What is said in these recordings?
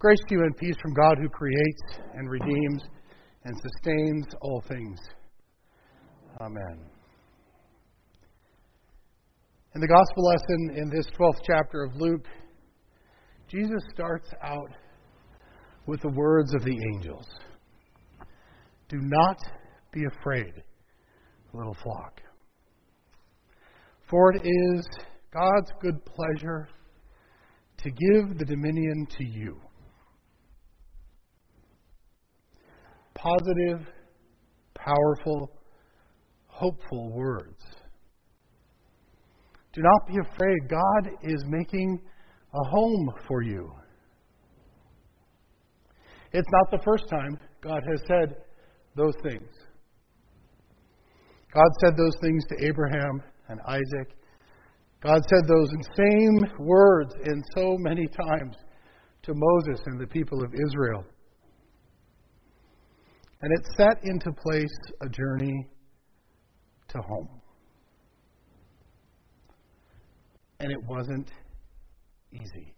Grace to you and peace from God who creates and redeems and sustains all things. Amen. In the gospel lesson in this 12th chapter of Luke, Jesus starts out with the words of the angels. Do not be afraid, little flock. For it is God's good pleasure to give the dominion to you. Positive, powerful, hopeful words. Do not be afraid. God is making a home for you. It's not the first time God has said those things. God said those things to Abraham and Isaac. God said those same words in so many times to Moses and the people of Israel. And it set into place a journey to home. And it wasn't easy.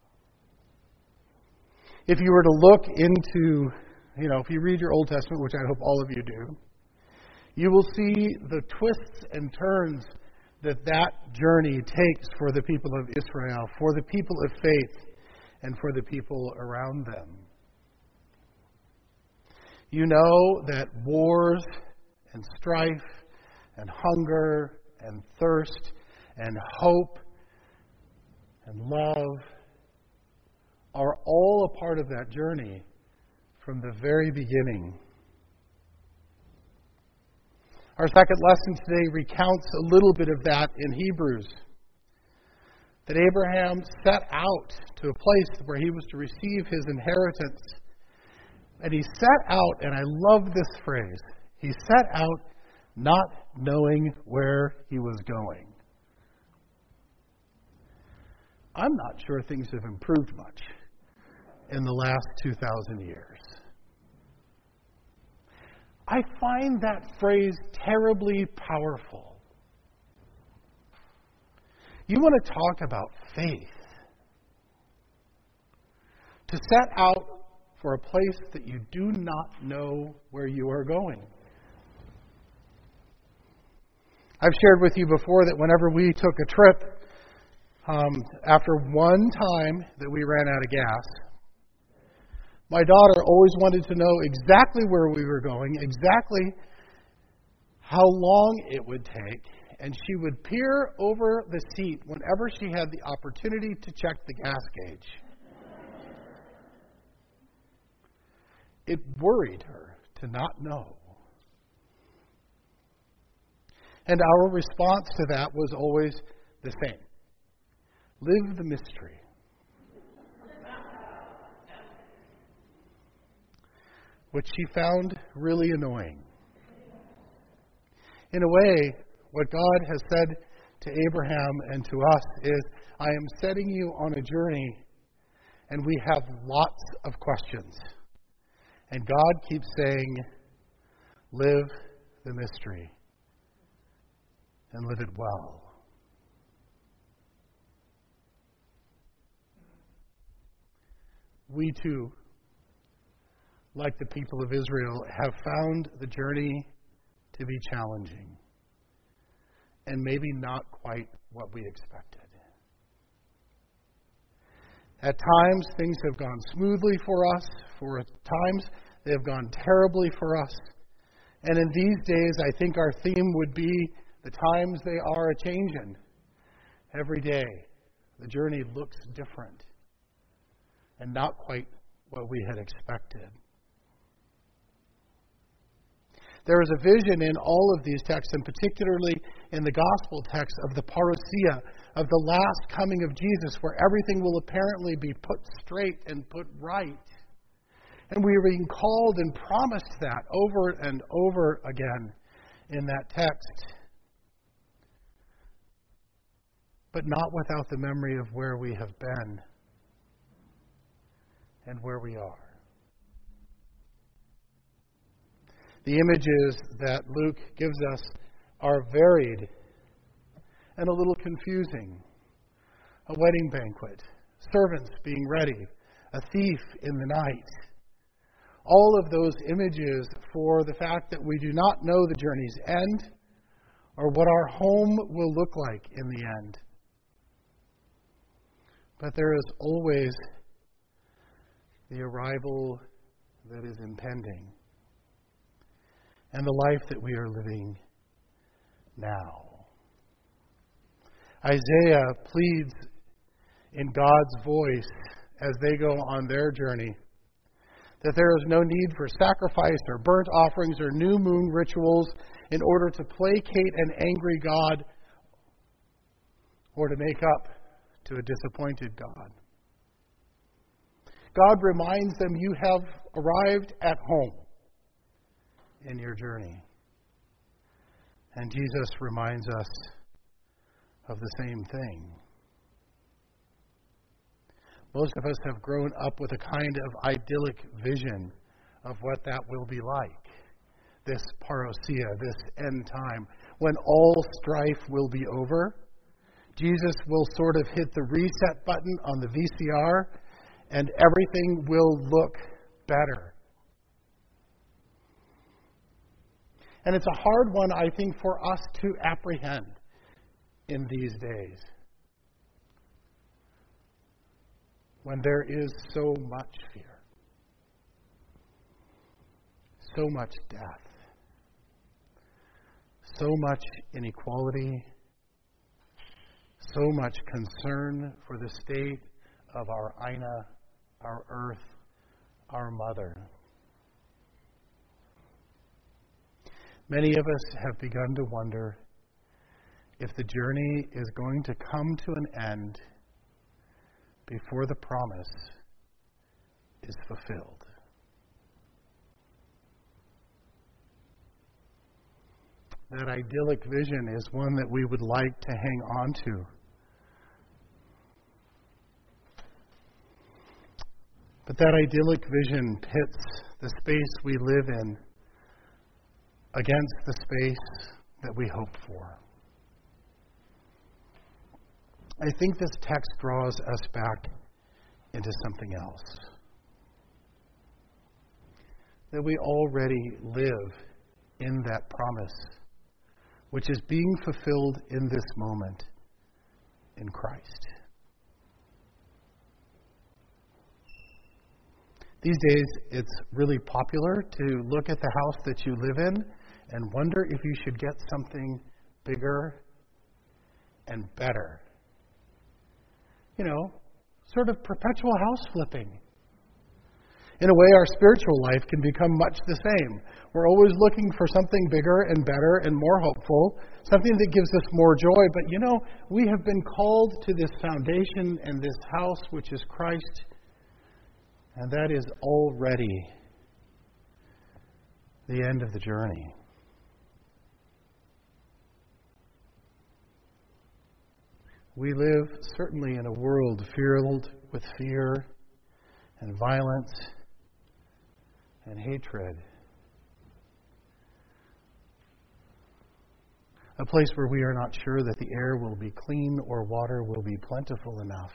If you were to look into, if you read your Old Testament, which I hope all of you do, you will see the twists and turns that journey takes for the people of Israel, for the people of faith, and for the people around them. You know that wars and strife and hunger and thirst and hope and love are all a part of that journey from the very beginning. Our second lesson today recounts a little bit of that in Hebrews. That Abraham set out to a place where he was to receive his inheritance. And he set out, and I love this phrase, he set out not knowing where he was going. I'm not sure things have improved much in the last 2,000 years. I find that phrase terribly powerful. You want to talk about faith. To set out for a place that you do not know where you are going. I've shared with you before that whenever we took a trip, after one time that we ran out of gas, my daughter always wanted to know exactly where we were going, exactly how long it would take, and she would peer over the seat whenever she had the opportunity to check the gas gauge. It worried her to not know. And our response to that was always the same. Live the mystery. Which she found really annoying. In a way, what God has said to Abraham and to us is, I am setting you on a journey, and we have lots of questions. And God keeps saying, live the mystery and live it well. We too, like the people of Israel, have found the journey to be challenging and maybe not quite what we expected. At times, things have gone smoothly for us. For times, they have gone terribly for us. And in these days, I think our theme would be the times they are a-changin'. Every day, the journey looks different and not quite what we had expected. There is a vision in all of these texts, and particularly in the gospel text of the parousia, of the last coming of Jesus, where everything will apparently be put straight and put right. And we are being called and promised that over and over again in that text. But not without the memory of where we have been and where we are. The images that Luke gives us are varied and a little confusing. A wedding banquet, servants being ready, a thief in the night. All of those images for the fact that we do not know the journey's end or what our home will look like in the end. But there is always the arrival that is impending and the life that we are living now. Isaiah pleads in God's voice as they go on their journey that there is no need for sacrifice or burnt offerings or new moon rituals in order to placate an angry God or to make up to a disappointed God. God reminds them, you have arrived at home in your journey. And Jesus reminds us of the same thing. Most of us have grown up with a kind of idyllic vision of what that will be like. This parousia, this end time, when all strife will be over. Jesus will sort of hit the reset button on the VCR and everything will look better. And it's a hard one, I think, for us to apprehend in these days, when there is so much fear, so much death, so much inequality, so much concern for the state of our Ina, our earth, our mother. Many of us have begun to wonder if the journey is going to come to an end before the promise is fulfilled. That idyllic vision is one that we would like to hang on to. But that idyllic vision pits the space we live in against the space that we hope for. I think this text draws us back into something else. That we already live in that promise, which is being fulfilled in this moment in Christ. These days, it's really popular to look at the house that you live in and wonder if you should get something bigger and better. You know, sort of perpetual house flipping. In a way, our spiritual life can become much the same. We're always looking for something bigger and better and more hopeful, something that gives us more joy. But you know, we have been called to this foundation and this house, which is Christ, and that is already the end of the journey. We live certainly in a world filled with fear and violence and hatred. A place where we are not sure that the air will be clean or water will be plentiful enough.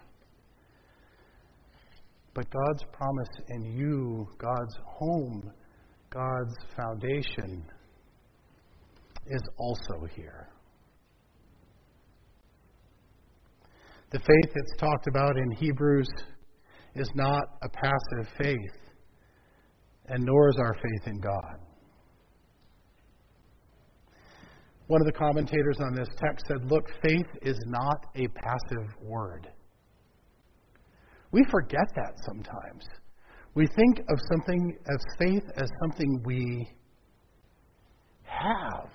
But God's promise in you, God's home, God's foundation, is also here. The faith that's talked about in Hebrews is not a passive faith, and nor is our faith in God. One of the commentators on this text said, look, faith is not a passive word. We forget that sometimes. We think of something as faith as something we have.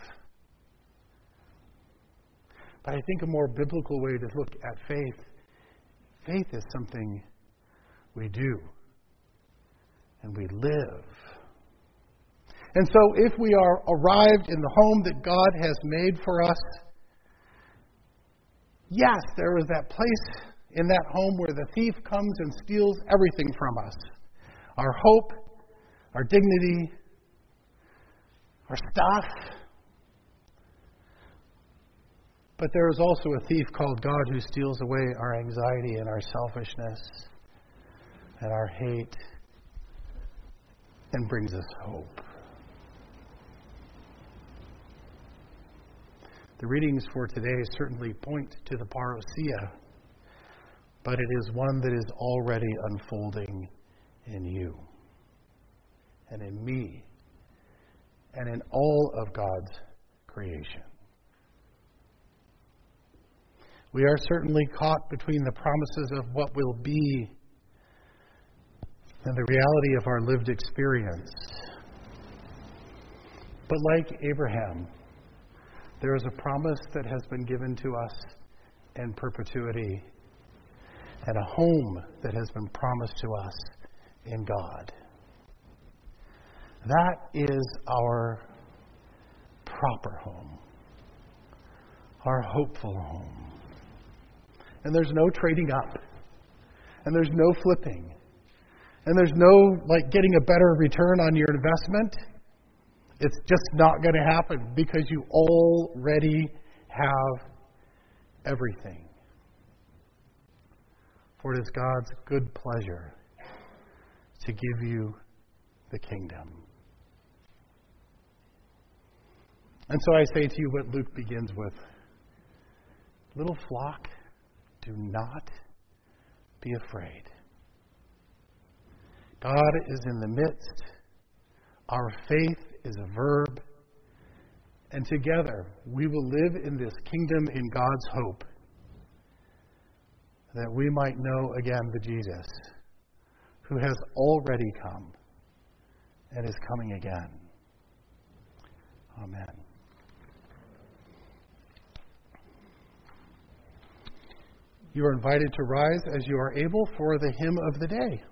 But I think a more biblical way to look at faith is something we do and we live. And so if we are arrived in the home that God has made for us, yes, there is that place in that home where the thief comes and steals everything from us. Our hope, our dignity, our stuff. But there is also a thief called God who steals away our anxiety and our selfishness, and our hate and brings us hope. The readings for today certainly point to the parousia, but it is one that is already unfolding in you and in me and in all of God's creation. We are certainly caught between the promises of what will be and the reality of our lived experience. But like Abraham, there is a promise that has been given to us in perpetuity and a home that has been promised to us in God. That is our proper home, our hopeful home. And there's no trading up, and there's no flipping, and there's no getting a better return on your investment. It's just not going to happen because you already have everything. For it is God's good pleasure to give you the kingdom. And so I say to you what Luke begins with. Little flock, do not be afraid. God is in the midst. Our faith is a verb. And together we will live in this kingdom in God's hope, that we might know again the Jesus who has already come and is coming again. Amen. You are invited to rise as you are able for the hymn of the day.